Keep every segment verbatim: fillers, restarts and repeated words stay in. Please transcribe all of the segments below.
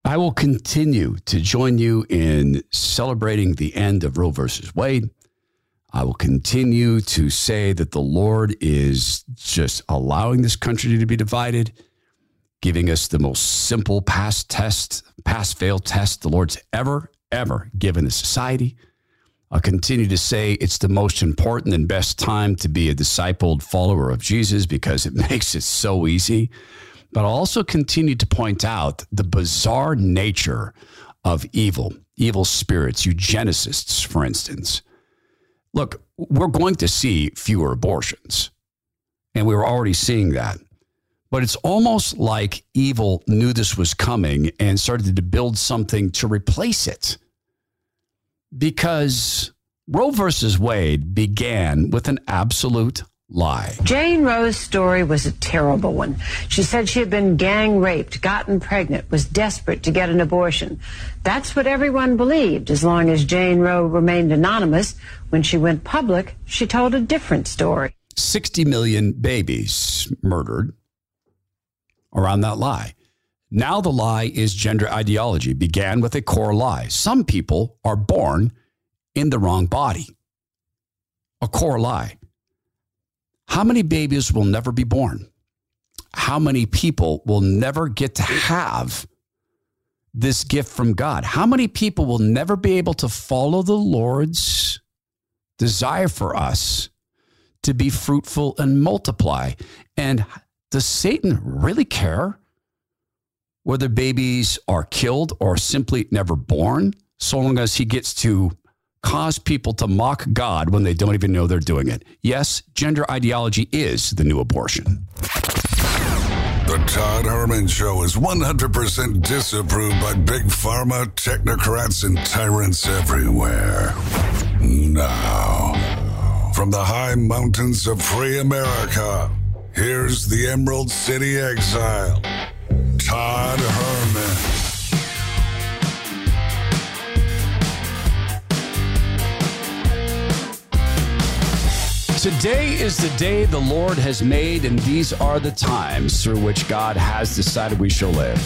I will continue to join you in celebrating the end of Roe versus Wade. I will continue to say that the Lord is just allowing this country to be divided, giving us the most simple pass test, pass-fail test the Lord's ever, ever given the society. I'll continue to say it's the most important and best time to be a discipled follower of Jesus because it makes it so easy. But I'll also continue to point out the bizarre nature of evil, evil spirits, eugenicists, for instance. Look, we're going to see fewer abortions, and we were already seeing that. But it's almost like evil knew this was coming and started to build something to replace it. Because Roe versus Wade began with an absolute lie. Jane Roe's story was a terrible one. She said she had been gang raped, gotten pregnant, was desperate to get an abortion. That's what everyone believed as long as Jane Roe remained anonymous. When she went public, she told a different story. sixty million babies murdered around that lie. Now the lie is gender ideology. Began with a core lie. Some people are born in the wrong body. A core lie. How many babies will never be born? How many people will never get to have this gift from God? How many people will never be able to follow the Lord's desire for us to be fruitful and multiply? And does Satan really care whether babies are killed or simply never born, so long as he gets to cause people to mock God when they don't even know they're doing it? Yes, gender ideology is the new abortion. The Todd Herman Show is one hundred percent disapproved by big pharma, technocrats, and tyrants everywhere. Now, from the high mountains of free America, here's the Emerald City exile, Todd Herman. Today is the day the Lord has made, and these are the times through which God has decided we shall live.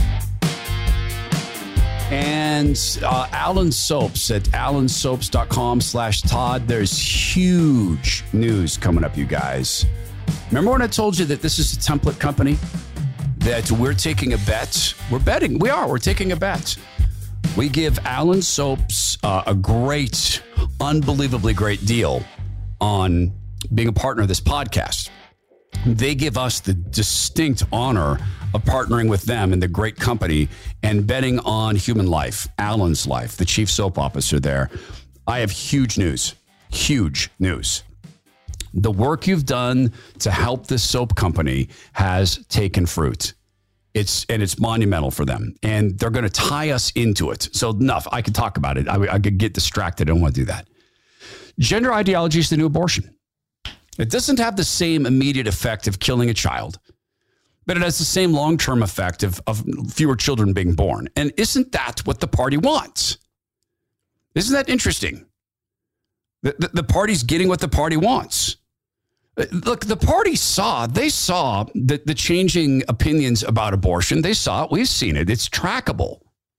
And uh, Alan Soaps at alan soaps dot com slash Todd. There's huge news coming up, you guys. Remember when I told you that this is a template company? That we're taking a bet? We're betting. We are. We're taking a bet. We give Alan Soaps uh, a great, unbelievably great deal on being a partner of this podcast. They give us the distinct honor of partnering with them and the great company and betting on human life, Alan's life, the chief soap officer there. I have huge news, huge news. The work you've done to help this soap company has taken fruit. It's and it's monumental for them, and they're going to tie us into it. So enough. I could talk about it. I, I could get distracted. I don't want to do that. Gender ideology is the new abortion. It doesn't have the same immediate effect of killing a child, but it has the same long-term effect of, of fewer children being born. And isn't that what the party wants? Isn't that interesting? The, the, the party's getting what the party wants. Look, the party saw, they saw the, the changing opinions about abortion. They saw it. We've seen it. It's trackable.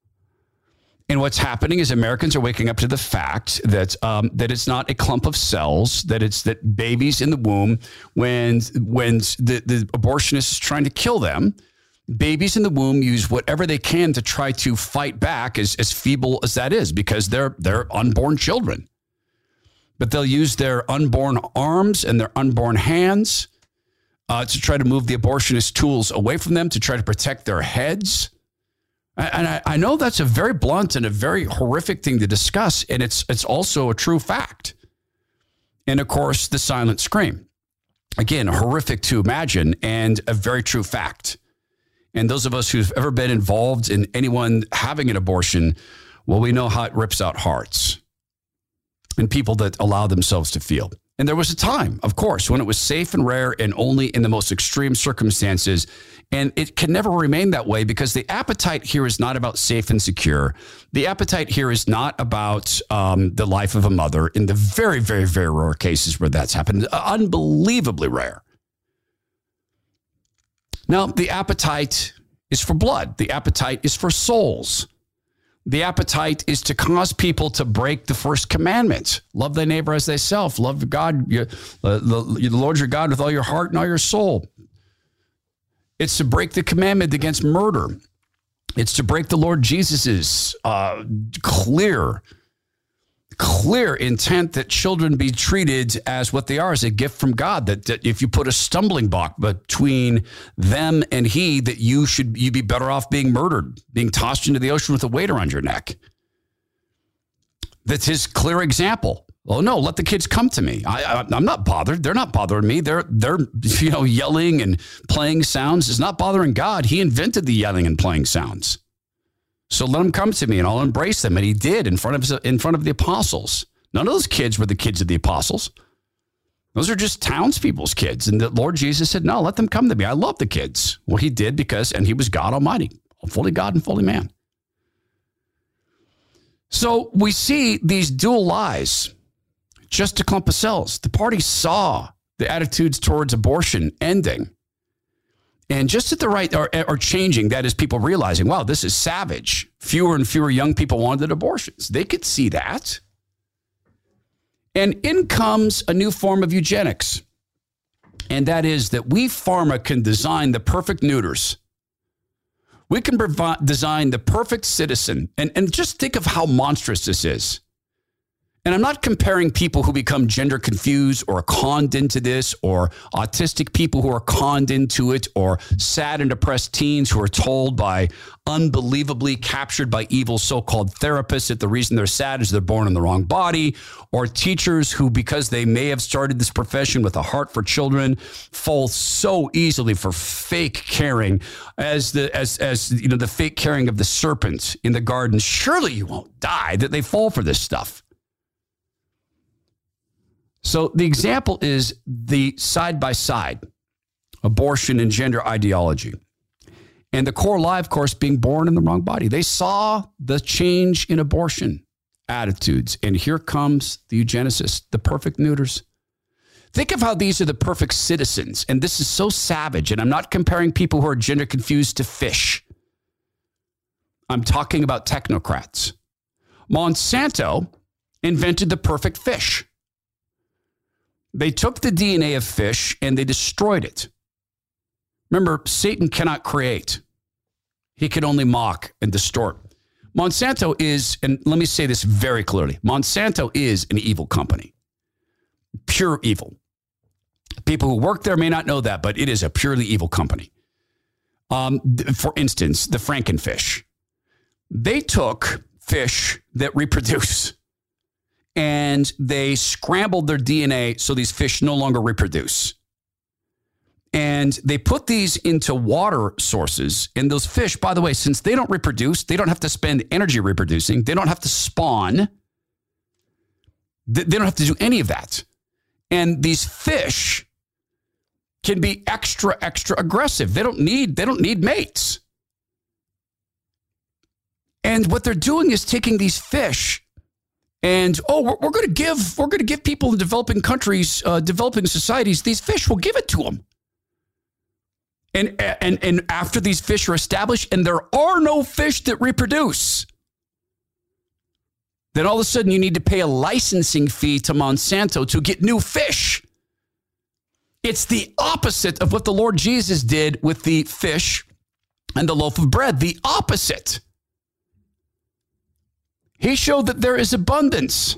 And what's happening is Americans are waking up to the fact that um, that it's not a clump of cells, that it's that babies in the womb, when when the, the abortionist is trying to kill them, babies in the womb use whatever they can to try to fight back, as, as feeble as that is, because they're they're unborn children. But they'll use their unborn arms and their unborn hands uh, to try to move the abortionist tools away from them, to try to protect their heads. And I, I know that's a very blunt and a very horrific thing to discuss, and it's it's also a true fact. And, of course, the silent scream. Again, horrific to imagine and a very true fact. And those of us who've ever been involved in anyone having an abortion, well, we know how it rips out hearts and people that allow themselves to feel. And there was a time, of course, when it was safe and rare and only in the most extreme circumstances. And it can never remain that way, because the appetite here is not about safe and secure. The appetite here is not about um, the life of a mother, in the very, very, very rare cases where that's happened. Unbelievably rare. Now, the appetite is for blood. The appetite is for souls. The appetite is to cause people to break the first commandment. Love thy neighbor as thyself. Love God, your, uh, the, the Lord your God with all your heart and all your soul. It's to break the commandment against murder. It's to break the Lord Jesus's uh, clear, clear intent that children be treated as what they are, as a gift from God. That, that if you put a stumbling block between them and he, that you should you be better off being murdered, being tossed into the ocean with a weight around your neck. That's his clear example. Oh no, let the kids come to me. I, I, I'm not bothered. They're not bothering me. They're they're you know yelling and playing sounds is not bothering God. He invented the yelling and playing sounds. So let them come to me and I'll embrace them. And he did in front of in front of the apostles. None of those kids were the kids of the apostles. Those are just townspeople's kids. And the Lord Jesus said, no, let them come to me. I love the kids. Well, he did because, and he was God Almighty, fully God and fully man. So we see these dual lies. Just a clump of cells. The party saw the attitudes towards abortion ending. And just at the right, or, or changing, that is people realizing, wow, this is savage. Fewer and fewer young people wanted abortions. They could see that. And in comes a new form of eugenics. And that is that we pharma can design the perfect neuters. We can provide, design the perfect citizen. And, and just think of how monstrous this is. And I'm not comparing people who become gender confused or conned into this, or autistic people who are conned into it, or sad and depressed teens who are told by unbelievably captured by evil so-called therapists that the reason they're sad is they're born in the wrong body, or teachers who, because they may have started this profession with a heart for children, fall so easily for fake caring as the as as you know the fake caring of the serpent in the garden. Surely you won't die, that they fall for this stuff. So the example is the side-by-side abortion and gender ideology. And the core lie, of course, being born in the wrong body. They saw the change in abortion attitudes. And here comes the eugenicists, the perfect neuters. Think of how these are the perfect citizens. And this is so savage. And I'm not comparing people who are gender confused to fish. I'm talking about technocrats. Monsanto invented the perfect fish. They took the D N A of fish and they destroyed it. Remember, Satan cannot create. He can only mock and distort. Monsanto is, and let me say this very clearly, Monsanto is an evil company. Pure evil. People who work there may not know that, but it is a purely evil company. Um, for instance, the Frankenfish. They took fish that reproduce and they scrambled their D N A so these fish no longer reproduce. And they put these into water sources. And those fish, by the way, since they don't reproduce, they don't have to spend energy reproducing. They don't have to spawn. They don't have to do any of that. And these fish can be extra, extra aggressive. They don't need, they don't need mates. And what they're doing is taking these fish and, oh, we're, we're going to give, we're going to give people in developing countries, uh, developing societies, these fish, we'll give it to them. And, and, and after these fish are established and there are no fish that reproduce, then all of a sudden you need to pay a licensing fee to Monsanto to get new fish. It's the opposite of what the Lord Jesus did with the fish and the loaf of bread. The opposite. He showed that there is abundance.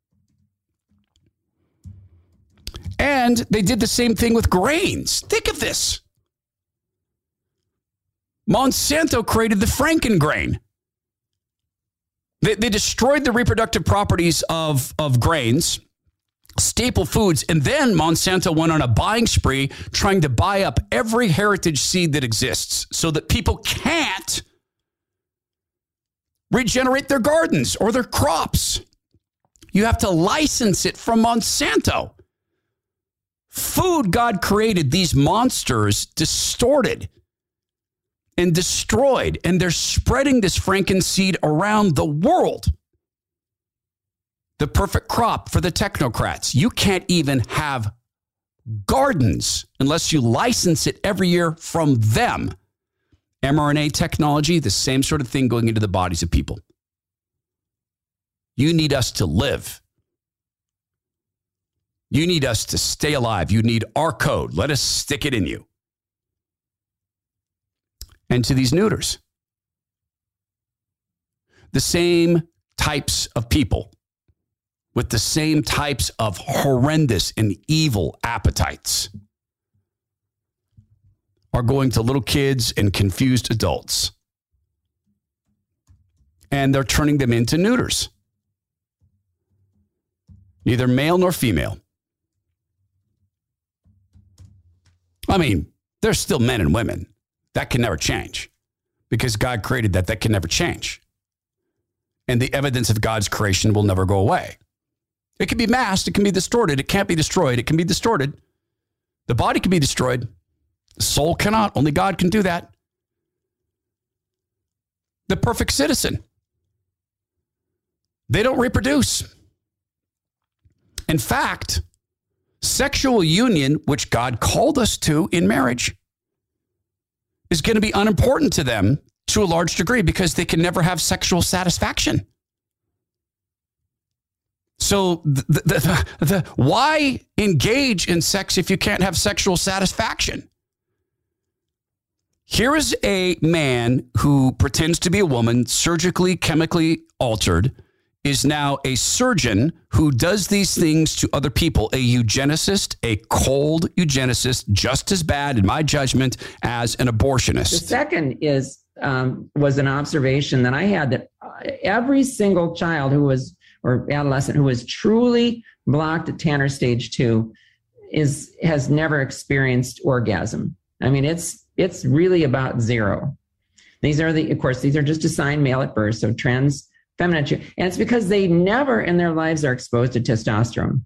And they did the same thing with grains. Think of this. Monsanto created the Frankengrain. They, they destroyed the reproductive properties of, of grains, staple foods, and then Monsanto went on a buying spree trying to buy up every heritage seed that exists so that people can't regenerate their gardens or their crops. You have to license it from Monsanto. Food God created, these monsters distorted and destroyed, and they're spreading this frankenseed around the world. The perfect crop for the technocrats. You can't even have gardens unless you license it every year from them. mRNA technology, the same sort of thing going into the bodies of people. You need us to live. You need us to stay alive. You need our code. Let us stick it in you. And to these neuters, the same types of people with the same types of horrendous and evil appetites are going to little kids and confused adults. And they're turning them into neuters. Neither male nor female. I mean, they're still men and women. That can never change because God created that. That can never change. And the evidence of God's creation will never go away. It can be masked. It can be distorted. It can't be destroyed. It can be distorted. The body can be destroyed. The soul cannot. Only God can do that. The perfect citizen. They don't reproduce. In fact, sexual union, which God called us to in marriage, is going to be unimportant to them to a large degree because they can never have sexual satisfaction. So the, the, the, the, why engage in sex if you can't have sexual satisfaction? Here is a man who pretends to be a woman, surgically, chemically altered, is now a surgeon who does these things to other people, a eugenicist, a cold eugenicist, just as bad, in my judgment, as an abortionist. The second is um, was an observation that I had that every single child who was, or adolescent who was truly blocked at Tanner stage two is has never experienced orgasm. I mean, it's it's really about zero. These are the, of course, these are just assigned male at birth, so trans feminine. And it's because they never in their lives are exposed to testosterone.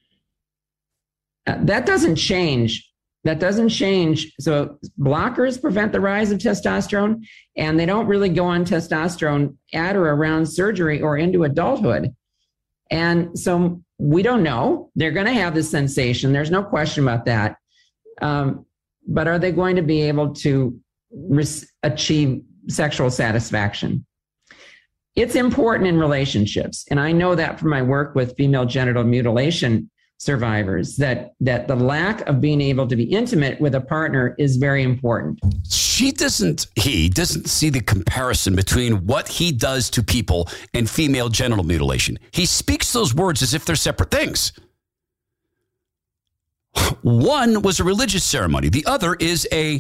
Uh, that doesn't change. That doesn't change. So blockers prevent the rise of testosterone, and they don't really go on testosterone at or around surgery or into adulthood. And so we don't know. They're going to have this sensation. There's no question about that. Um, but are they going to be able to re- achieve sexual satisfaction? It's important in relationships. And I know that from my work with female genital mutilation survivors, that, that the lack of being able to be intimate with a partner is very important. She doesn't, he doesn't see the comparison between what he does to people and female genital mutilation. He speaks those words as if they're separate things. One was a religious ceremony. The other is a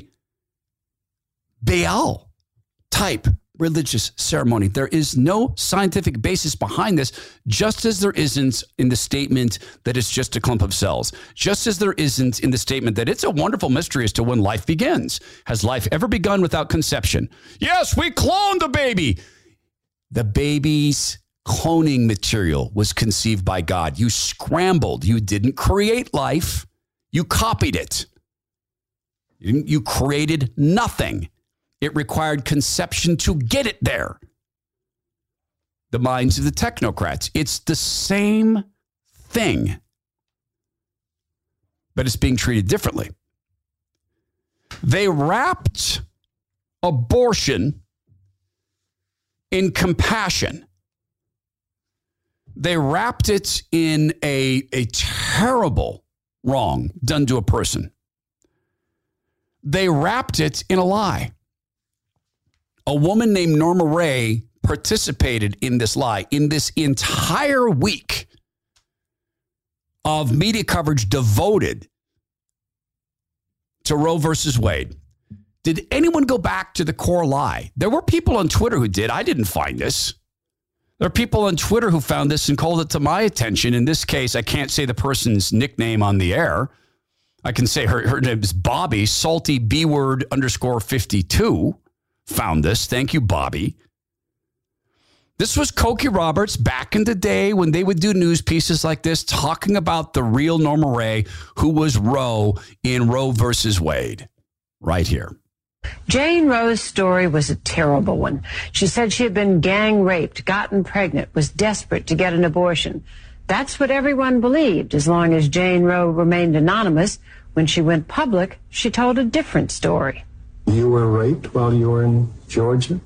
Baal type religious ceremony. There is no scientific basis behind this, just as there isn't in the statement that it's just a clump of cells, just as there isn't in the statement that it's a wonderful mystery as to when life begins. Has life ever begun without conception? Yes, we cloned the baby. The baby's cloning material was conceived by God. You scrambled. You didn't create life. You copied it. You, you created nothing. It required conception to get it there. The minds of the technocrats. It's the same thing, but it's being treated differently. They wrapped abortion in compassion. They wrapped it in a, a terrible wrong done to a person. They wrapped it in a lie. A woman named Norma Ray participated in this lie. In this entire week of media coverage devoted to Roe versus Wade, did anyone go back to the core lie? There were people on Twitter who did. I didn't find this. There are people on Twitter who found this and called it to my attention. In this case, I can't say the person's nickname on the air. I can say her, her name is Bobby, salty B-word underscore fifty-two. Found this. Thank you, Bobby. This was Cokie Roberts back in the day when they would do news pieces like this, talking about the real Norma Ray, who was Roe in Roe versus Wade. Right here. Jane Roe's story was a terrible one. She said she had been gang raped, gotten pregnant, was desperate to get an abortion. That's what everyone believed, as long as Jane Roe remained anonymous. When she went public, she told a different story. You were raped while you were in Georgia?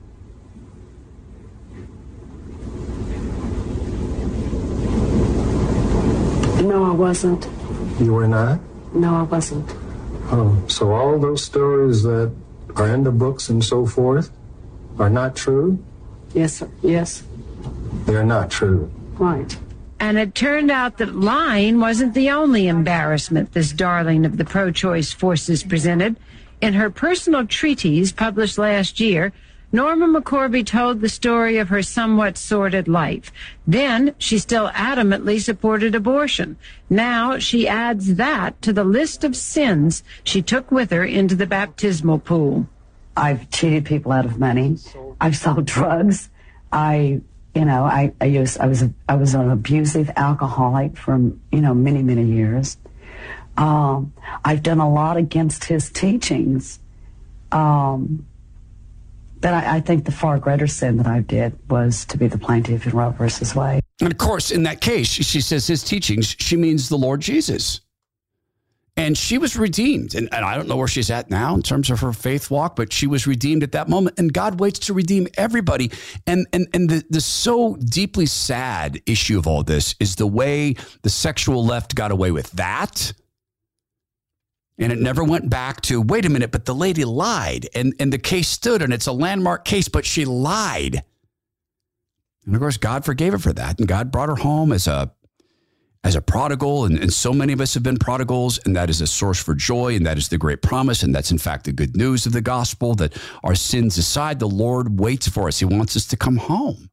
No, I wasn't. You were not? No, I wasn't. Oh, so all those stories that are in the books and so forth are not true? Yes, sir. Yes. They're not true. Right. And it turned out that lying wasn't the only embarrassment this darling of the pro-choice forces presented. In her personal treatise published last year, Norma McCorvey told the story of her somewhat sordid life. Then she still adamantly supported abortion. Now she adds that to the list of sins she took with her into the baptismal pool. I've cheated people out of money. I've sold drugs. I, you know, I, I used, I was, a, I was an abusive alcoholic for, you know, many, many years. Um, I've done a lot against his teachings. Um, But I, I think the far greater sin that I did was to be the plaintiff in Roe versus Wade. And of course, in that case, she says his teachings, she means the Lord Jesus. And she was redeemed. And, and I don't know where she's at now in terms of her faith walk, but she was redeemed at that moment. And God waits to redeem everybody. And, and, and the, the so deeply sad issue of all this is the way the sexual left got away with that. And it never went back to, wait a minute, but the lady lied. And, and the case stood, and it's a landmark case, but she lied. And of course, God forgave her for that. And God brought her home as a as a prodigal. And, and so many of us have been prodigals. And that is a source for joy. And that is the great promise. And that's, in fact, the good news of the gospel, that our sins aside, the Lord waits for us. He wants us to come home.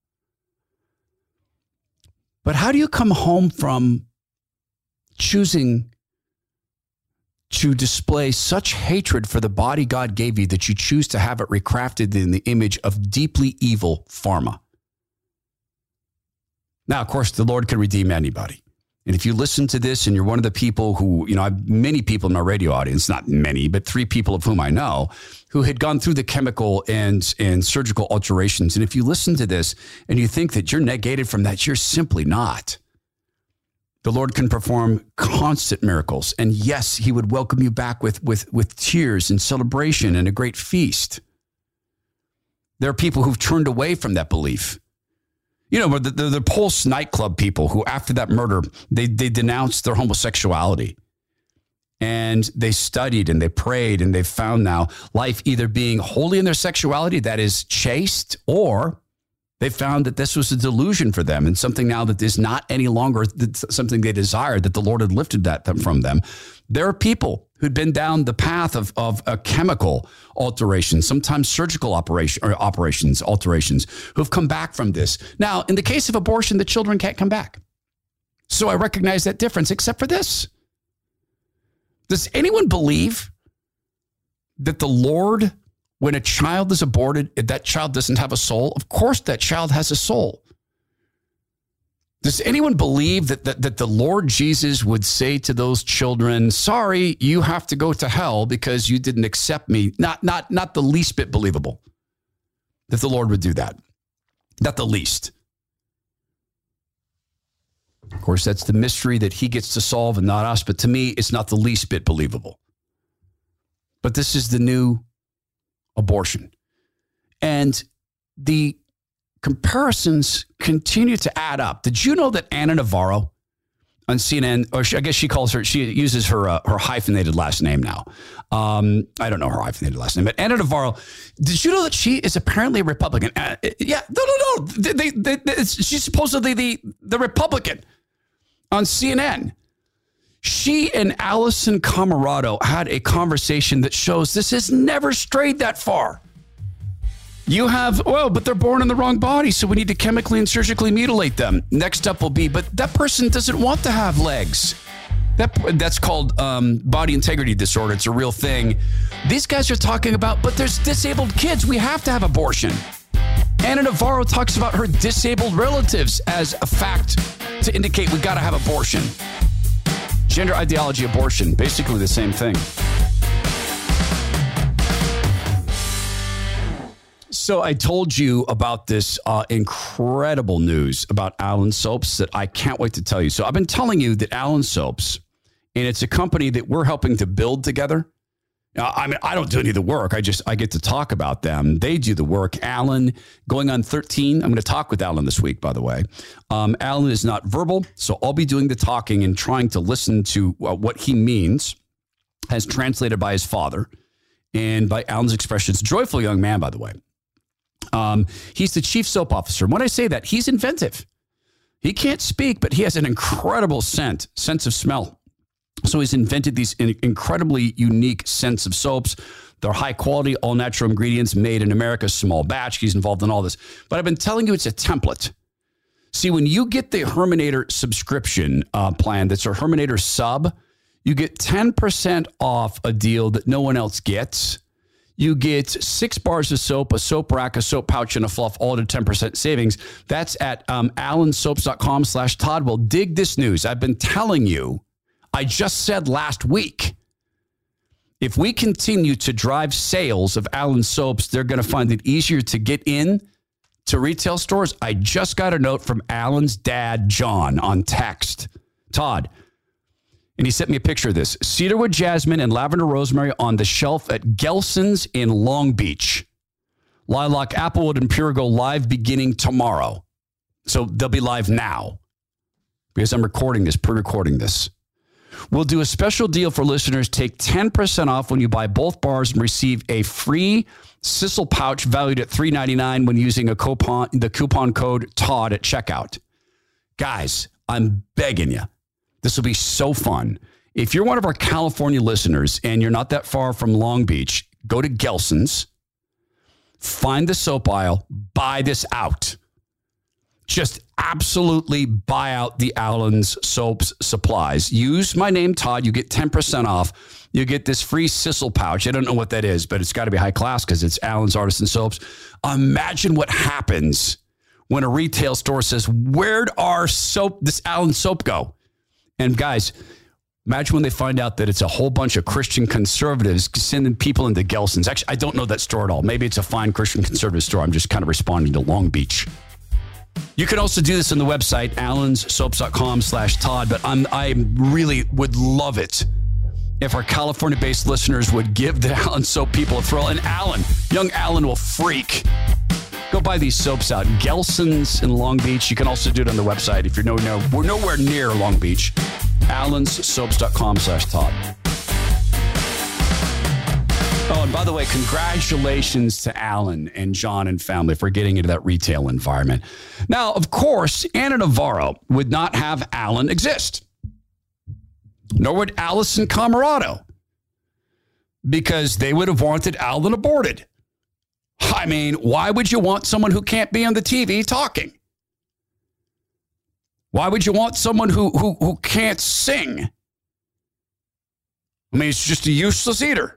But how do you come home from choosing to display such hatred for the body God gave you that you choose to have it recrafted in the image of deeply evil pharma? Now, of course, the Lord can redeem anybody. And if you listen to this and you're one of the people who, you know, I have many people in my radio audience, not many, but three people of whom I know, who had gone through the chemical and, and surgical alterations. And if you listen to this and you think that you're negated from that, you're simply not. The Lord can perform constant miracles. And yes, he would welcome you back with, with, with tears and celebration and a great feast. There are people who've turned away from that belief. You know, the, the, the Pulse nightclub people who, after that murder, they, they denounced their homosexuality. And they studied and they prayed, and they found now life either being holy in their sexuality, that is chaste, or they found that this was a delusion for them and something now that is not any longer something they desired, that the Lord had lifted that from them. There are people who'd been down the path of, of a chemical alteration, sometimes surgical operation or operations, alterations, who've come back from this. Now, in the case of abortion, the children can't come back. So I recognize that difference, except for this. Does anyone believe that the Lord, when a child is aborted, if that child doesn't have a soul? Of course that child has a soul. Does anyone believe that, that, that the Lord Jesus would say to those children, sorry, you have to go to hell because you didn't accept me? Not, not, not the least bit believable that the Lord would do that. Not the least. Of course, that's the mystery that he gets to solve and not us. But to me, it's not the least bit believable. But this is the new abortion. And the comparisons continue to add up. Did you know that Ana Navarro on C N N, or she, I guess she calls her, she uses her uh, her hyphenated last name now. Um, I don't know her hyphenated last name, but Ana Navarro, did you know that she is apparently a Republican? Uh, yeah, no, no, no. They, they, they, she's supposedly the, the Republican on C N N. She and Allison Camerado had a conversation that shows this has never strayed that far. You have, well, but they're born in the wrong body, so we need to chemically and surgically mutilate them. Next up will be, but that person doesn't want to have legs. That That's called um, body integrity disorder. It's a real thing. These guys are talking about, but there's disabled kids. We have to have abortion. Ana Navarro talks about her disabled relatives as a fact to indicate we got to have abortion. Gender ideology, abortion, basically the same thing. So I told you about this uh, incredible news about Allen Soaps that I can't wait to tell you. So I've been telling you that Allen Soaps, and it's a company that we're helping to build together. Uh, I mean, I don't do any of the work. I just, I get to talk about them. They do the work. Alan, going on thirteen. I'm going to talk with Alan this week, by the way. Um, Alan is not verbal, so I'll be doing the talking and trying to listen to uh, what he means as translated by his father and by Alan's expressions. Joyful young man, by the way. Um, he's the chief soap officer. When I say that, he's inventive. He can't speak, but he has an incredible scent, sense of smell. So he's invented these incredibly unique scents of soaps. They're high quality, all natural ingredients made in America, small batch. He's involved in all this. But I've been telling you it's a template. See, when you get the Herminator subscription uh, plan, that's a Herminator sub, you get ten percent off a deal that no one else gets. You get six bars of soap, a soap rack, a soap pouch, and a fluff, all at a ten percent savings. That's at um, alansoaps.com slash Todd. Well, dig this news. I've been telling you, I just said last week, if we continue to drive sales of Allen soaps, they're going to find it easier to get in to retail stores. I just got a note from Alan's dad, John, on text. Todd. And he sent me a picture of this. Cedarwood Jasmine and Lavender Rosemary on the shelf at Gelson's in Long Beach. Lilac Applewood and Pure go live beginning tomorrow. So they'll be live now because I'm recording this, pre-recording this. We'll do a special deal for listeners. Take ten percent off when you buy both bars and receive a free Sissel pouch valued at three ninety-nine when using a coupon, the coupon code Todd at checkout. Guys, I'm begging you. This will be so fun. If you're one of our California listeners and you're not that far from Long Beach, go to Gelson's, find the soap aisle, buy this out. Just absolutely buy out the Allen's soaps supplies. Use my name, Todd. You get ten percent off. You get this free Sissel pouch. I don't know what that is, but it's got to be high class because it's Allen's Artisan Soaps. Imagine what happens when a retail store says, where'd our soap, this Allen soap go? And guys, imagine when they find out that it's a whole bunch of Christian conservatives sending people into Gelson's. Actually, I don't know that store at all. Maybe it's a fine Christian conservative store. I'm just kind of responding to Long Beach. You can also do this on the website, alansoaps.com slash Todd, but I'm, I really would love it if our California-based listeners would give the Allen soap people a thrill. And Alan, young Alan will freak. Go buy these soaps out. Gelson's in Long Beach. You can also do it on the website if you're no, no, we're nowhere near Long Beach. alansoaps.com slash Todd. Oh, and by the way, congratulations to Alan and John and family for getting into that retail environment. Now, of course, Ana Navarro would not have Alan exist. Nor would Allison Camerado. Because they would have wanted Alan aborted. I mean, why would you want someone who can't be on the T V talking? Why would you want someone who who who can't sing? I mean, it's just a useless eater.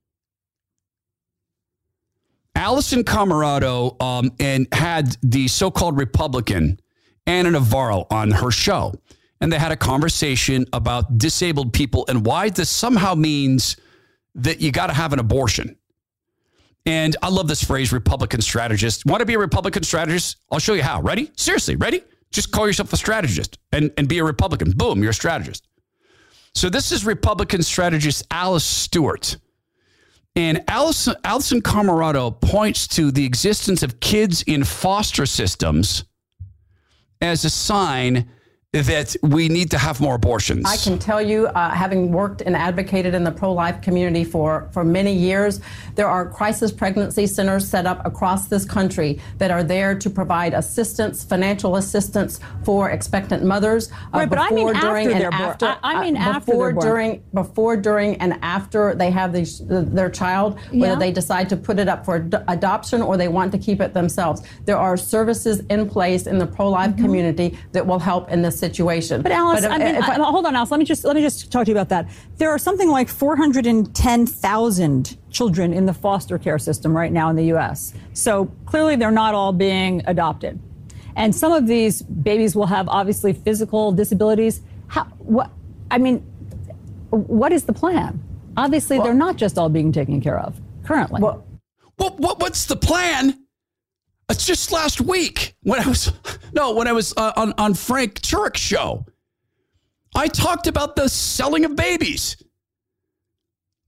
Allison Camerado um, and had the so-called Republican Ana Navarro on her show. And they had a conversation about disabled people and why this somehow means that you got to have an abortion. And I love this phrase, Republican strategist. Want to be a Republican strategist? I'll show you how. Ready? Seriously, ready? Just call yourself a strategist and, and be a Republican. Boom, you're a strategist. So this is Republican strategist Alice Stewart. And Allison, Allison Camerado points to the existence of kids in foster systems as a sign that we need to have more abortions. I can tell you, uh, having worked and advocated in the pro-life community for, for many years, there are crisis pregnancy centers set up across this country that are there to provide assistance, financial assistance for expectant mothers. Uh, right, but I mean during, after and they're after. born. I, I mean uh, after before, they're born. during, before, during, and after they have these, uh, their child, whether Yeah. they decide to put it up for ad- adoption or they want to keep it themselves. There are services in place in the pro-life Mm-hmm. community that will help in this situation. But Alice, But if- I mean, if I- I- hold on, Alice. Let me just let me just talk to you about that. There are something like four hundred ten thousand children in the foster care system right now in the U S. So clearly, they're not all being adopted, and some of these babies will have obviously physical disabilities. How? What? I mean, what is the plan? Obviously, Well- they're not just all being taken care of currently. Well, What, what what's the plan? It's just last week when I was no when I was uh, on on Frank Turek's show, I talked about the selling of babies.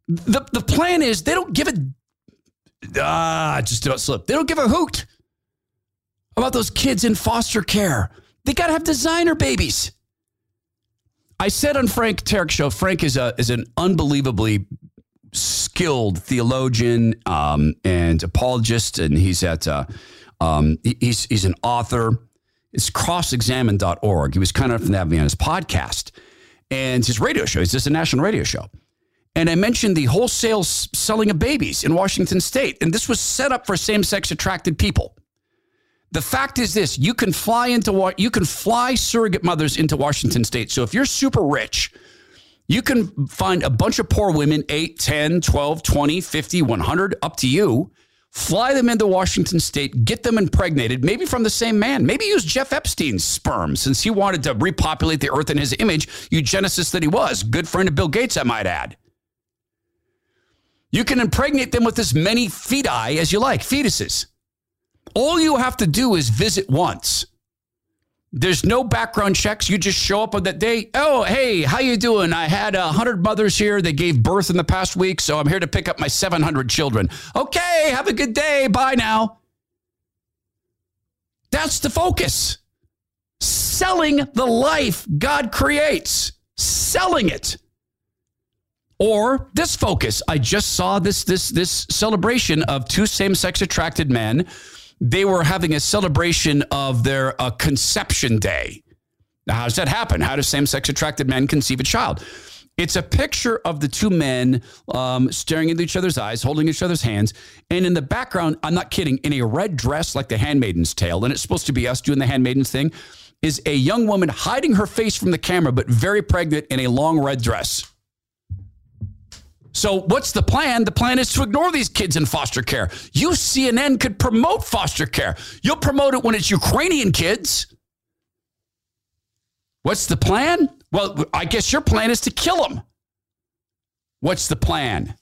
The, the plan is they don't give a, ah, just about slipped. They don't give a hoot about those kids in foster care. They got to have designer babies. I said on Frank Turek show, Frank is a is an unbelievably skilled theologian um, and apologist, and he's at uh, um, he's he's an author. It's cross examine dot org. He was kind enough to have me on his podcast and his radio show. It's just a national radio show. And I mentioned the wholesale selling of babies in Washington state, and this was set up for same-sex attracted people. The fact is this, you can fly into you can fly surrogate mothers into Washington state. So if you're super rich, you can find a bunch of poor women, eight, ten, twelve, twenty, fifty, one hundred, up to you. Fly them into Washington state, get them impregnated, maybe from the same man. Maybe use Jeff Epstein's sperm since he wanted to repopulate the earth in his image, eugenicist that he was. Good friend of Bill Gates, I might add. You can impregnate them with as many feti as you like, fetuses. All you have to do is visit once. There's no background checks. You just show up on that day. Oh, hey, how you doing? I had one hundred mothers here. They gave birth in the past week, so I'm here to pick up my seven hundred children. Okay, have a good day. Bye now. That's the focus. Selling the life God creates. Selling it. Or this focus. I just saw this, this, this celebration of two same-sex attracted men. They were having a celebration of their uh, conception day. Now, how does that happen? How do same-sex attracted men conceive a child? It's a picture of the two men um, staring into each other's eyes, holding each other's hands. And in the background, I'm not kidding, in a red dress like the Handmaid's Tale, and it's supposed to be us doing the Handmaid's thing, is a young woman hiding her face from the camera, but very pregnant in a long red dress. So what's the plan? The plan is to ignore these kids in foster care. You, C N N, could promote foster care. You'll promote it when it's Ukrainian kids. What's the plan? Well, I guess your plan is to kill them. What's the plan?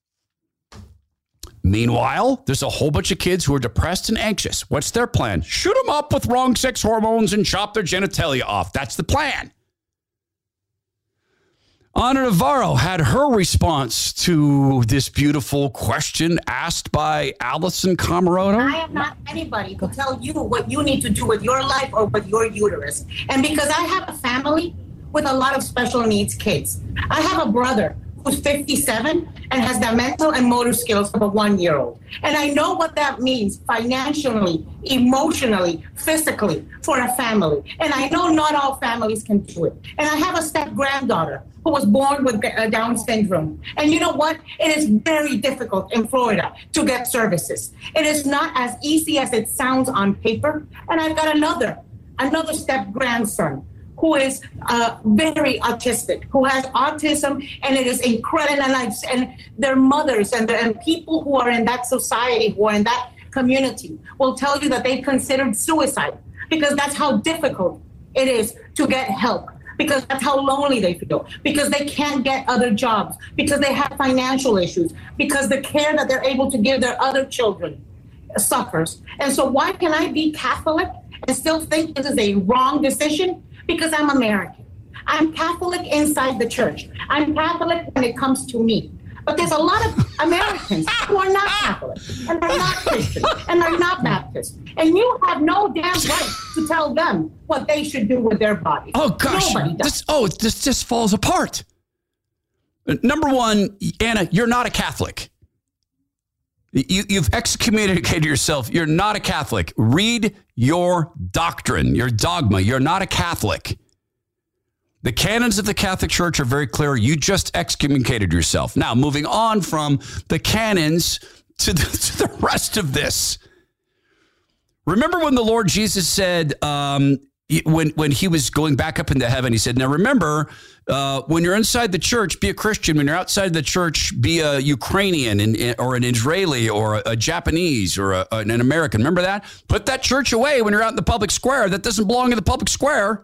Meanwhile, there's a whole bunch of kids who are depressed and anxious. What's their plan? Shoot them up with wrong sex hormones and chop their genitalia off. That's the plan. Ana Navarro had her response to this beautiful question asked by Allison Camerota. I am not anybody to tell you what you need to do with your life or with your uterus. And because I have a family with a lot of special needs kids, I have a brother who's fifty-seven and has the mental and motor skills of a one-year-old. And I know what that means financially, emotionally, physically for a family. And I know not all families can do it. And I have a step-granddaughter who was born with Down syndrome. And you know what? It is very difficult in Florida to get services. It is not as easy as it sounds on paper. And I've got another, another step-grandson who is uh, very autistic, who has autism, and it is incredible. And, I, and their mothers and, the, and people who are in that society, who are in that community, will tell you that they've considered suicide because that's how difficult it is to get help, because that's how lonely they feel, because they can't get other jobs, because they have financial issues, because the care that they're able to give their other children suffers. And so why can I be Catholic and still think this is a wrong decision? Because I'm American. I'm Catholic inside the church. I'm Catholic when it comes to me. But there's a lot of Americans who are not Catholic, and they're not Christian, and they're not Baptist. And you have no damn right to tell them what they should do with their bodies. Oh, gosh. Nobody does. This, oh, this just falls apart. Number one, Anna, you're not a Catholic. You, you've excommunicated yourself. You're not a Catholic. Read your doctrine, your dogma. You're not a Catholic. The canons of the Catholic Church are very clear. You just excommunicated yourself. Now, moving on from the canons to the, to the rest of this. Remember when the Lord Jesus said, um, when, when he was going back up into heaven, he said, now remember, uh, when you're inside the church, be a Christian. When you're outside the church, be a Ukrainian and, or an Israeli or a, a Japanese or a, an American. Remember that? Put that church away when you're out in the public square. That doesn't belong in the public square.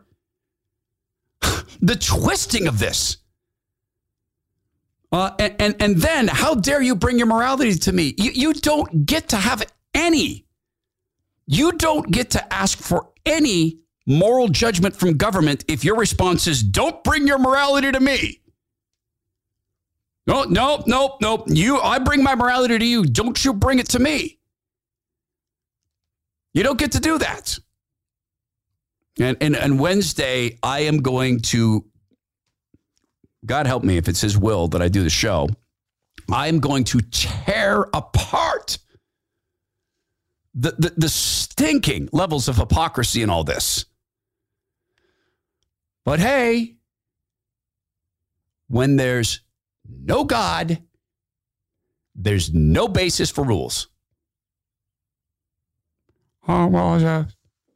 The twisting of this. Uh, and, and, and then how dare you bring your morality to me? You, you don't get to have any. You don't get to ask for any moral judgment from government if your response is, don't bring your morality to me. No, no, no, no. You, I bring my morality to you. Don't you bring it to me. You don't get to do that. And, and, and Wednesday, I am going to, God help me if it's his will that I do the show, I am going to tear apart the, the, the stinking levels of hypocrisy in all this. But hey, when there's no God, there's no basis for rules. Oh, well, uh,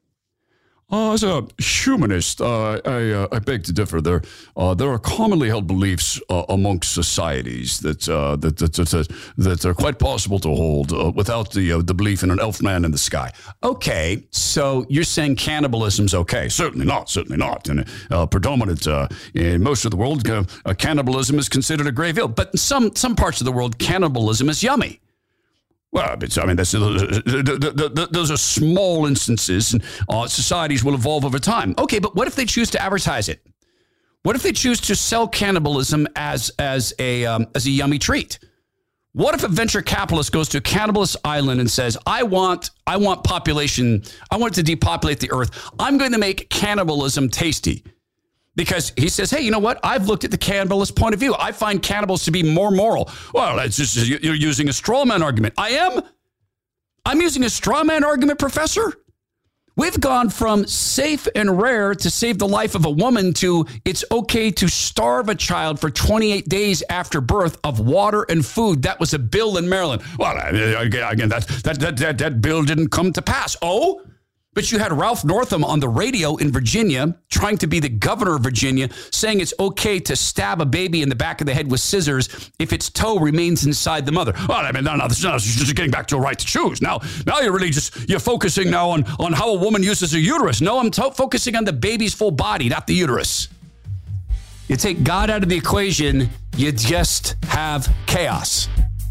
uh, as a humanist, uh, I, uh, I beg to differ. There, uh, there are commonly held beliefs uh, amongst societies that, uh, that, that, that, that are quite possible to hold uh, without the, uh, the belief in an elf man in the sky. Okay, so you're saying cannibalism's okay? Certainly not, certainly not. And uh, predominant uh, in most of the world, uh, cannibalism is considered a grave ill. But in some, some parts of the world, cannibalism is yummy. Well, it's, I mean, that's, those are small instances, and uh, societies will evolve over time. Okay, but what if they choose to advertise it? What if they choose to sell cannibalism as as a um, as a yummy treat? What if a venture capitalist goes to a cannibalist island and says, "I want I want population, I want to depopulate the earth. I'm going to make cannibalism tasty." Because he says, hey, you know what? I've looked at the cannibalist point of view. I find cannibals to be more moral. Well, it's just you're using a straw man argument. I am? I'm using a straw man argument, Professor? We've gone from safe and rare to save the life of a woman to it's okay to starve a child for twenty-eight days after birth of water and food. That was a bill in Maryland. Well, again, that, that, that, that, that bill didn't come to pass. Oh? But you had Ralph Northam on the radio in Virginia trying to be the governor of Virginia saying it's okay to stab a baby in the back of the head with scissors if its toe remains inside the mother. Well, I mean, no, no, this is just getting back to a right to choose. Now, now you're really just, you're focusing now on, on how a woman uses her uterus. No, I'm to- focusing on the baby's full body, not the uterus. You take God out of the equation, you just have chaos.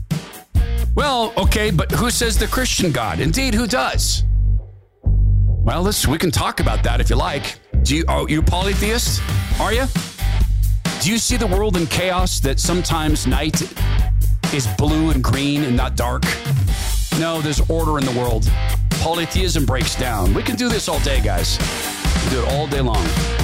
Well, okay, but who says the Christian God? Indeed, who does? Well, listen, we can talk about that if you like. Do you, are you a polytheist? Are you? Do you see the world in chaos that sometimes night is blue and green and not dark? No, there's order in the world. Polytheism breaks down. We can do this all day, guys. We can do it all day long.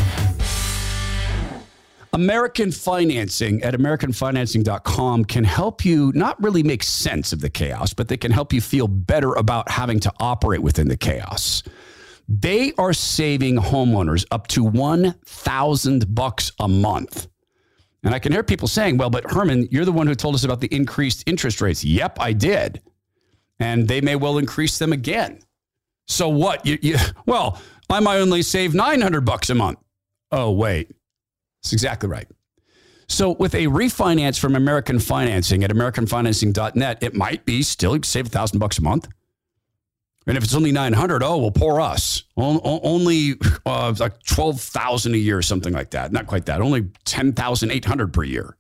American Financing at American Financing dot com can help you not really make sense of the chaos, but they can help you feel better about having to operate within the chaos. They are saving homeowners up to one thousand bucks a month. And I can hear people saying, well, but Herman, you're the one who told us about the increased interest rates. Yep, I did. And they may well increase them again. So what? You, you, well, I might only save nine hundred bucks a month. Oh, wait. That's exactly right. So with a refinance from American Financing at American Financing dot net, it might be still save a thousand bucks a month. And if it's only nine hundred, oh, well, poor us. Only uh, like twelve thousand a year or something like that. Not quite that. Only ten thousand eight hundred per year.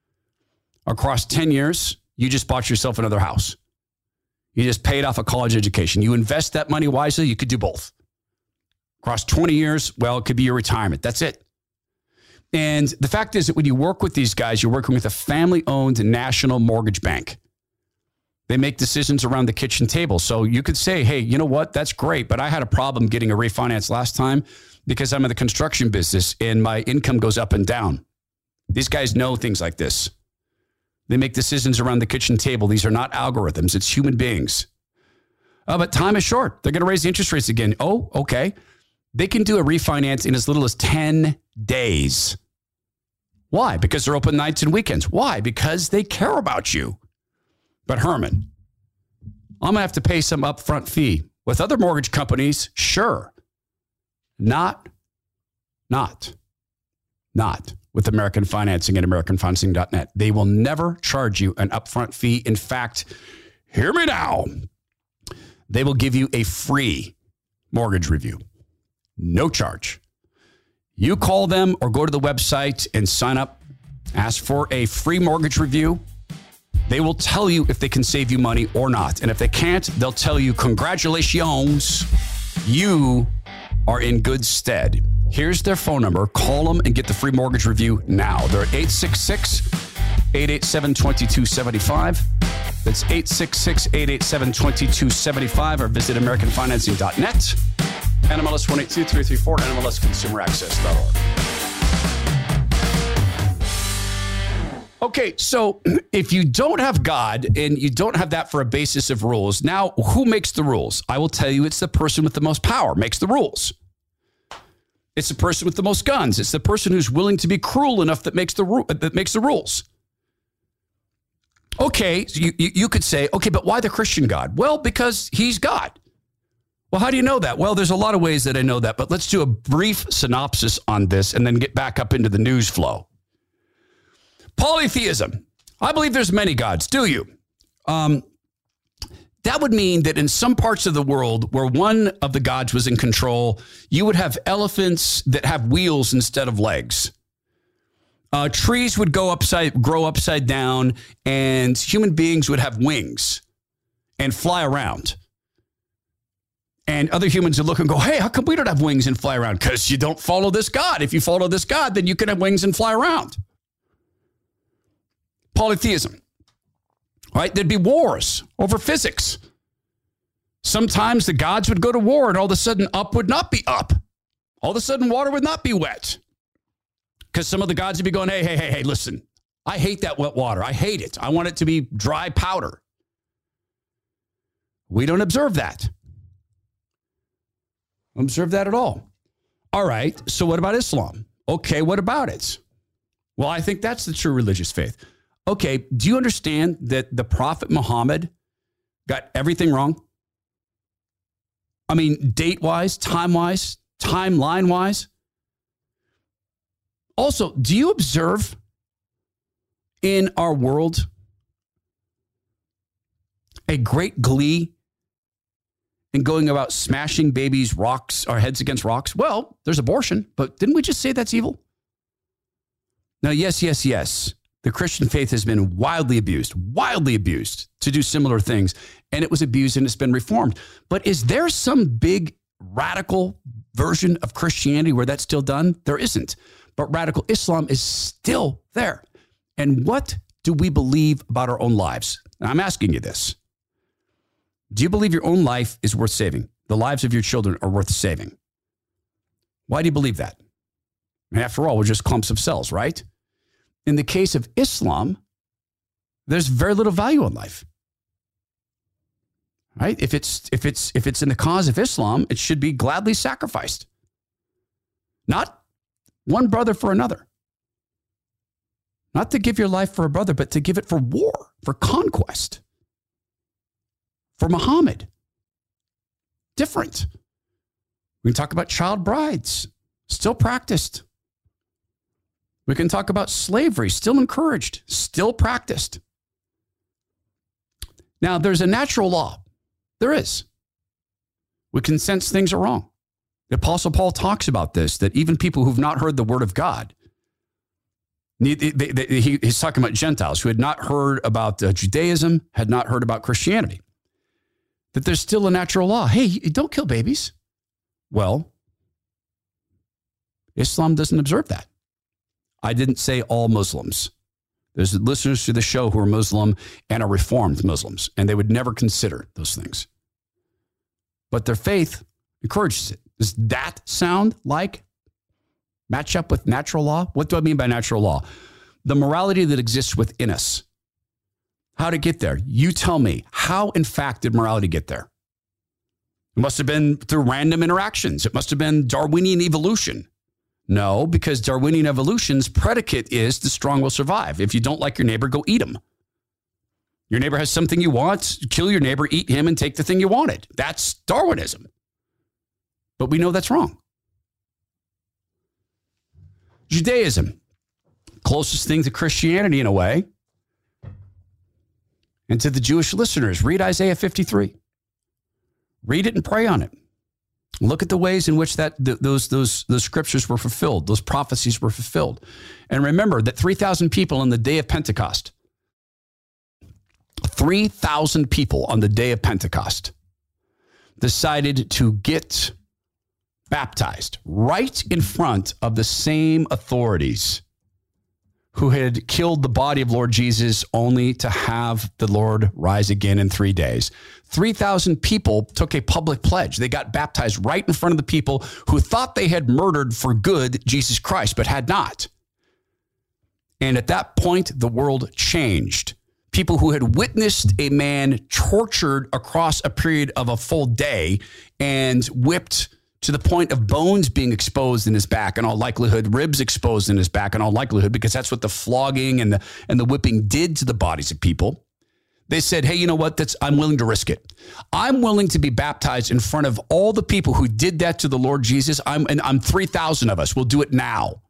Across ten years, you just bought yourself another house. You just paid off a college education. You invest that money wisely, you could do both. Across twenty years, well, it could be your retirement. That's it. And the fact is that when you work with these guys, you're working with a family-owned national mortgage bank. They make decisions around the kitchen table. So you could say, hey, you know what? That's great. But I had a problem getting a refinance last time because I'm in the construction business and my income goes up and down. These guys know things like this. They make decisions around the kitchen table. These are not algorithms. It's human beings. Oh, but time is short. They're going to raise the interest rates again. Oh, okay. They can do a refinance in as little as ten days. Why? Because they're open nights and weekends. Why? Because they care about you. But Herman, I'm going to have to pay some upfront fee. With other mortgage companies, sure. Not, not, not with American Financing at American Financing dot net. They will never charge you an upfront fee. In fact, hear me now. They will give you a free mortgage review. No charge. You call them or go to the website and sign up. Ask for a free mortgage review. They will tell you if they can save you money or not. And if they can't, they'll tell you, congratulations, you are in good stead. Here's their phone number. Call them and get the free mortgage review now. They're at eight six six, eight eight seven, two two seven five. That's eight six six, eight eight seven, two two seven five or visit American Financing dot net. N M L S one eight two three three four, N M L S Consumer Access dot org. Okay, so if you don't have God and you don't have that for a basis of rules, now who makes the rules? I will tell you it's the person with the most power makes the rules. It's the person with the most guns. It's the person who's willing to be cruel enough that makes the ru- that makes the rules. Okay, so you, you, you could say, okay, but why the Christian God? Well, because he's God. Well, how do you know that? Well, there's a lot of ways that I know that, but let's do a brief synopsis on this and then get back up into the news flow. Polytheism. I believe there's many gods. Do you? Um, that would mean that in some parts of the world where one of the gods was in control, you would have elephants that have wheels instead of legs. Uh, trees would go upside, grow upside down, and human beings would have wings and fly around. And other humans would look and go, hey, how come we don't have wings and fly around? Because you don't follow this God. If you follow this God, then you can have wings and fly around. Polytheism, right? There'd be wars over physics. Sometimes the gods would go to war and all of a sudden up would not be up. All of a sudden water would not be wet. Because some of the gods would be going, hey, hey, hey, hey, listen, I hate that wet water. I hate it. I want it to be dry powder. We don't observe that. Don't observe that at all. All right, so what about Islam? Okay, what about it? Well, I think that's the true religious faith. Okay, do you understand that the Prophet Muhammad got everything wrong? I mean, date-wise, time-wise, timeline-wise. Also, do you observe in our world a great glee in going about smashing babies' rocks, our heads against rocks? Well, there's abortion, but didn't we just say that's evil? Now, yes, yes, yes. The Christian faith has been wildly abused, wildly abused to do similar things. And it was abused and it's been reformed. But is there some big radical version of Christianity where that's still done? There isn't. But radical Islam is still there. And what do we believe about our own lives? And I'm asking you this. Do you believe your own life is worth saving? The lives of your children are worth saving? Why do you believe that? After all, we're just clumps of cells, right? In the case of Islam, there's very little value in life. Right? If it's if it's if it's in the cause of Islam, it should be gladly sacrificed. Not one brother for another. Not to give your life for a brother, but to give it for war, for conquest. For Muhammad. Different. We can talk about child brides, still practiced. We can talk about slavery, still encouraged, still practiced. Now, there's a natural law. There is. We can sense things are wrong. The Apostle Paul talks about this, that even people who've not heard the word of God, they, they, they, he, he's talking about Gentiles who had not heard about uh, Judaism, had not heard about Christianity, that there's still a natural law. Hey, don't kill babies. Well, Islam doesn't observe that. I didn't say all Muslims. There's listeners to the show who are Muslim and are reformed Muslims, and they would never consider those things. But their faith encourages it. Does that sound like match up with natural law? What do I mean by natural law? The morality that exists within us. How to get there? You tell me. How, in fact, did morality get there? It must have been through random interactions. It must have been Darwinian evolution. No, because Darwinian evolution's predicate is the strong will survive. If you don't like your neighbor, go eat him. Your neighbor has something you want, kill your neighbor, eat him, and take the thing you wanted. That's Darwinism. But we know that's wrong. Judaism, closest thing to Christianity in a way. And to the Jewish listeners, read Isaiah fifty-three. Read it and pray on it. Look at the ways in which that th- those those those scriptures were fulfilled, those prophecies were fulfilled. And remember that three thousand people on the day of Pentecost, three thousand people on the day of Pentecost decided to get baptized right in front of the same authorities who had killed the body of Lord Jesus only to have the Lord rise again in three days. three thousand people took a public pledge. They got baptized right in front of the people who thought they had murdered for good Jesus Christ, but had not. And at that point, the world changed. People who had witnessed a man tortured across a period of a full day and whipped to the point of bones being exposed in his back, in all likelihood, ribs exposed in his back, in all likelihood, because that's what the flogging and the and the whipping did to the bodies of people. They said, hey, you know what? That's I'm willing to risk it. I'm willing to be baptized in front of all the people who did that to the Lord Jesus. I'm and I'm three thousand of us. We'll do it now.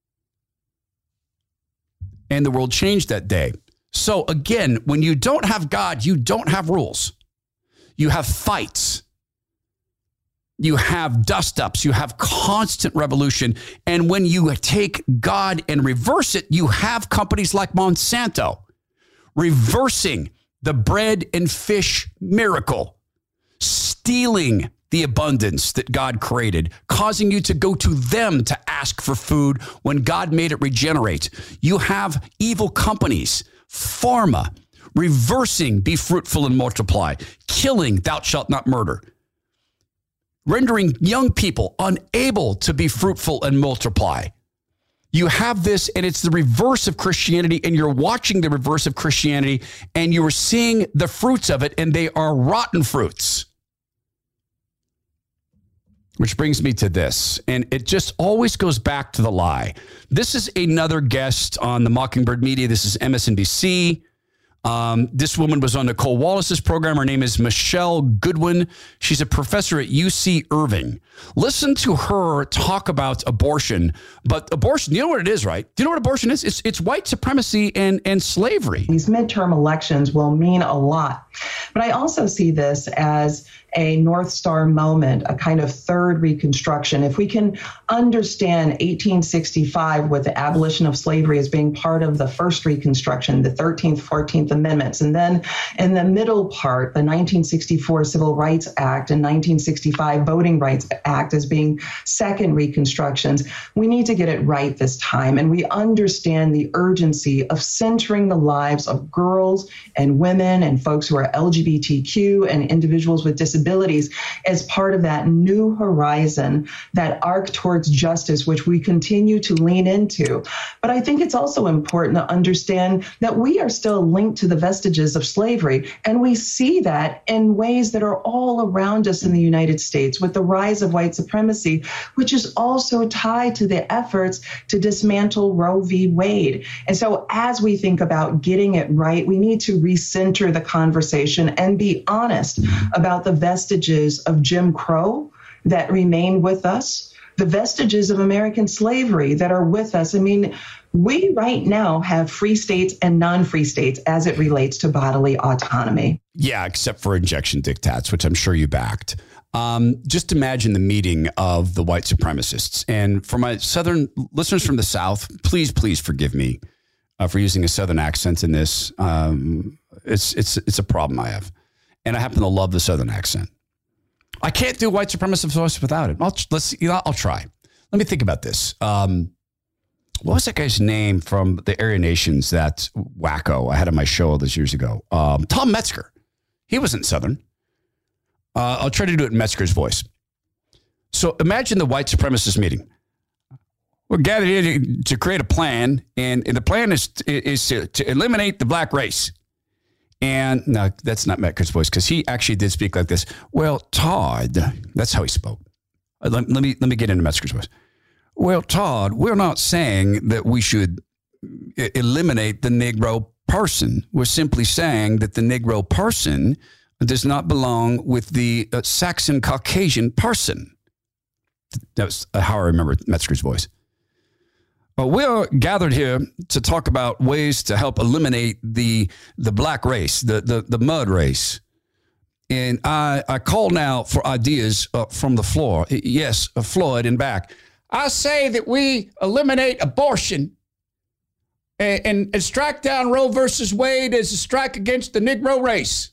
And the world changed that day. So again, when you don't have God, you don't have rules. You have fights. You have dust-ups. You have constant revolution. And when you take God and reverse it, you have companies like Monsanto reversing the bread and fish miracle, stealing the abundance that God created, causing you to go to them to ask for food when God made it regenerate. You have evil companies, pharma, reversing be fruitful and multiply, killing thou shalt not murder, rendering young people unable to be fruitful and multiply. You have this, and it's the reverse of Christianity, and you're watching the reverse of Christianity, and you are seeing the fruits of it, and they are rotten fruits. Which brings me to this, and it just always goes back to the lie. This is another guest on the Mockingbird Media. This is M S N B C. Um, this woman was on Nicole Wallace's program. Her name is Michelle Goodwin. She's a professor at U C Irving. Listen to her talk about abortion. But abortion, you know what it is, right? Do you know what abortion is? It's it's white supremacy and, and slavery. These midterm elections will mean a lot. But I also see this as a North Star moment, a kind of third Reconstruction. If we can understand eighteen sixty-five with the abolition of slavery as being part of the first Reconstruction, the thirteenth, fourteenth Amendments, and then in the middle part, the nineteen sixty-four Civil Rights Act and nineteen sixty-five Voting Rights Act as being second Reconstructions, we need to get it right this time. And we understand the urgency of centering the lives of girls and women and folks who are L G B T Q and individuals with disabilities as part of that new horizon, that arc towards justice, which we continue to lean into. But I think it's also important to understand that we are still linked to the vestiges of slavery. And we see that in ways that are all around us in the United States with the rise of white supremacy, which is also tied to the efforts to dismantle Roe v. Wade. And so as we think about getting it right, we need to recenter the conversation and be honest about the vestiges of Jim Crow that remain with us, the vestiges of American slavery that are with us. I mean, we right now have free states and non-free states as it relates to bodily autonomy. Yeah, except for injection diktats, which I'm sure you backed. Um, just imagine the meeting of the white supremacists. And for my Southern listeners from the South, please, please forgive me uh, for using a Southern accent in this. Um, it's it's it's a problem I have. And I happen to love the Southern accent. I can't do white supremacist voice without it. I'll, let's, you know, I'll try. Let me think about this. Um, what was that guy's name from the Aryan Nations, that wacko I had on my show all those years ago? Um, Tom Metzger. He wasn't Southern. Uh, I'll try to do it in Metzger's voice. So imagine the white supremacist meeting. We're gathered here to, to create a plan, and, and the plan is, is to, to eliminate the black race. And no, that's not Metzger's voice, because he actually did speak like this. Well, Todd, that's how he spoke. Let, let me let me get into Metzger's voice. Well, Todd, we're not saying that we should eliminate the Negro person. We're simply saying that the Negro person does not belong with the uh, Saxon Caucasian person. That was how I remember Metzger's voice. Well, we're gathered here to talk about ways to help eliminate the the black race, the the, the mud race. And I, I call now for ideas uh, from the floor. Yes, uh, Floyd and back. I say that we eliminate abortion and, and, and strike down Roe versus Wade as a strike against the Negro race.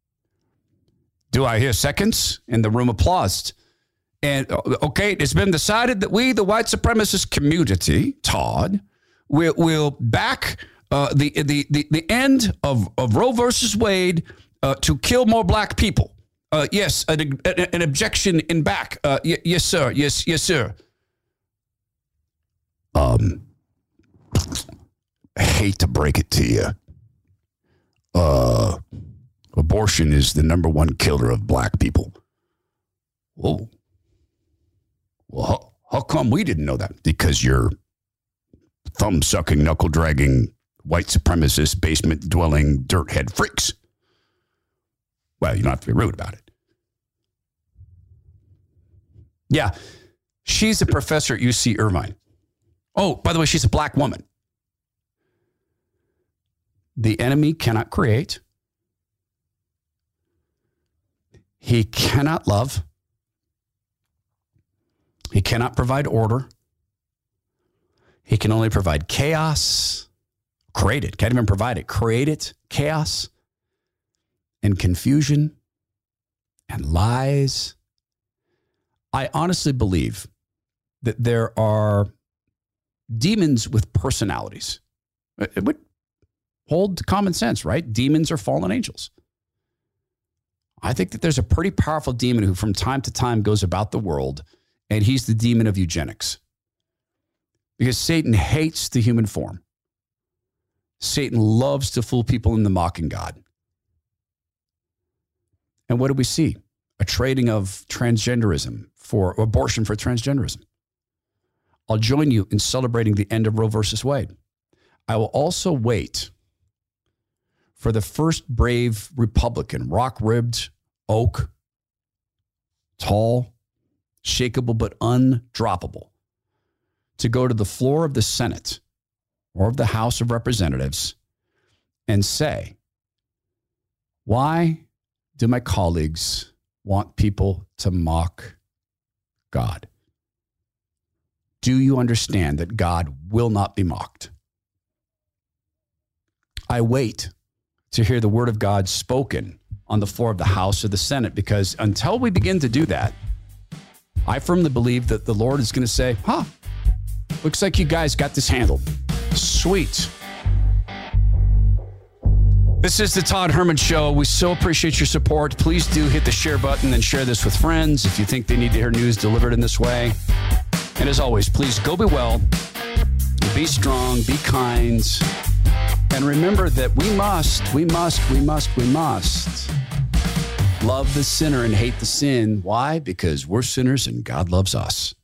Do I hear seconds? And the room applauds. And, okay, it's been decided that we, the white supremacist community, Todd, will will back uh, the, the the the end of, of Roe versus Wade uh, to kill more black people. Uh, yes, an, an objection in back. Uh, y- yes, sir. Yes, yes, sir. Um, I hate to break it to you. Uh, abortion is the number one killer of black people. Whoa. Well, how, how come we didn't know that? Because you're thumb-sucking, knuckle-dragging, white supremacist, basement-dwelling, dirt-head freaks. Well, you don't have to be rude about it. Yeah, she's a professor at U C Irvine. Oh, by the way, she's a black woman. The enemy cannot create. He cannot love. He cannot provide order. He can only provide chaos. Create it. Can't even provide it. Create it. Chaos and confusion and lies. I honestly believe that there are demons with personalities. It would hold to common sense, right? Demons are fallen angels. I think that there's a pretty powerful demon who from time to time goes about the world, and he's the demon of eugenics. Because Satan hates the human form. Satan loves to fool people into mocking God. And what do we see? A trading of transgenderism for abortion for transgenderism. I'll join you in celebrating the end of Roe versus Wade. I will also wait for the first brave Republican, rock-ribbed, oak, tall, shakeable but undroppable, to go to the floor of the Senate or of the House of Representatives and say, why do my colleagues want people to mock God? Do you understand that God will not be mocked? I wait to hear the word of God spoken on the floor of the House or the Senate, because until we begin to do that, I firmly believe that the Lord is going to say, huh, looks like you guys got this handled. Sweet. This is the Todd Herman Show. We so appreciate your support. Please do hit the share button and share this with friends if you think they need to hear news delivered in this way. And as always, please go be well, be strong, be kind, and remember that we must, we must, we must, we must love the sinner and hate the sin. Why? Because we're sinners and God loves us.